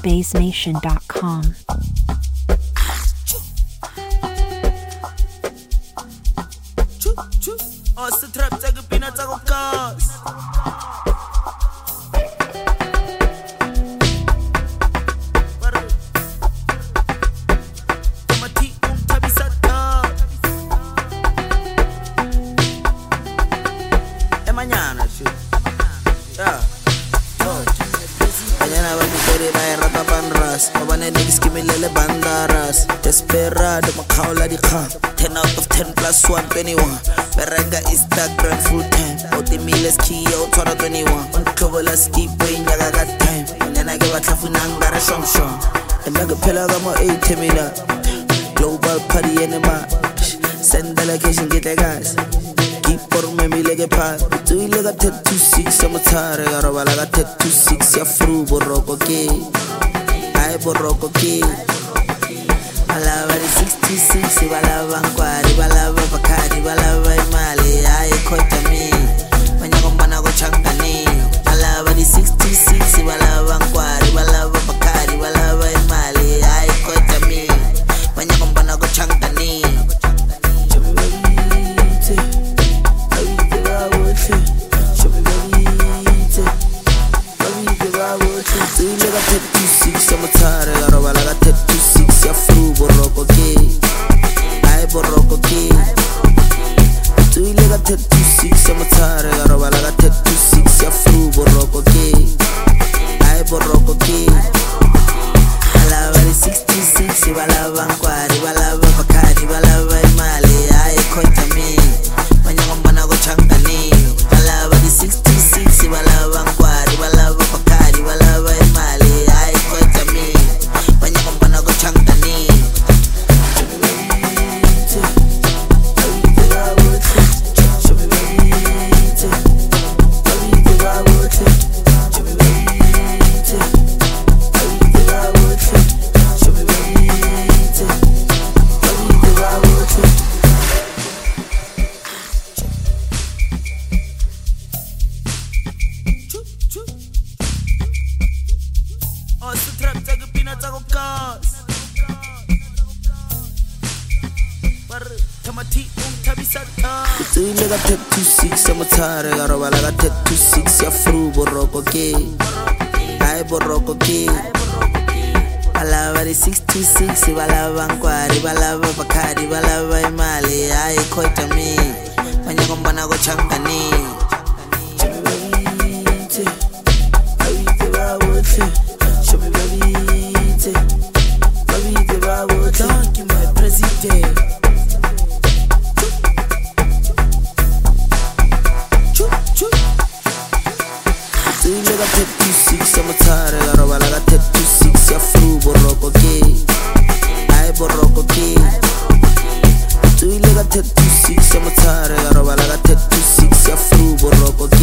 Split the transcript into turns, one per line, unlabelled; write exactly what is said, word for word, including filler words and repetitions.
base nation dot com.
Oh, it's the trap, take a peanut, take a gas.
Desperado, makaula di kha. Ten out of ten plus one twenty-one. Beranga Instagram full time. Oti miles key out twenty twenty-one. Unkhobola skip way nyaga got time. Nyana ke batlafu nangara shom shom. Enaka phela kama eight mina. Global party enema. Send the location get the guys. Keep for me me like a pie. Do you like a tattoo six? I'm a tare. I roba like a tattoo six. Ya fru boroko ke. I boroko ke. Balava di sixty-six, balava nkwari, balava bakari, balava imali, ayi khota mi, manya kombana ko changani. Balava di sixty-six, balava nkwari, balava bakari, balava imali, ayi khota mi, manya kombana ko changani. Show me baby, baby bawote, show me baby, baby bawote. Do you like a tattoo six? I'm a tare, I roba like a tattoo six, ya fru boroko ke, ay boroko ke. Do you like a tattoo six? I'm a tare, I roba like a tattoo six, ya fru boroko ke, ay boroko ke. Balava di sixty-six, balava nkwari, balava bakari, balava imali, ay khota mi, manya kombana ko changani. Balava di sixty-six, balava nkwari, balava bakari, balava imali, ay khota mi, manya kombana ko changani.
Oh, it's the trap, take a peanut, take a gas.
Do you like a tattoo six? I'm a tare, I roba like a tattoo six. Ya fru boroko ke, ay boroko ke. Balava di sixty-six, balava nkwari, balava bakari, balava imali, ay khota mi, manya kombana ko changani. Show me baby, baby bawote, show me baby, baby bawote. Donkey my president. Do you like a tattoo six? I'm a tare, I roba like a tattoo six. Ya fru boroko ke, ay boroko ke. Do you like a tattoo six? I'm a tare, I roba like a tattoo six. Ya fru boroko ke.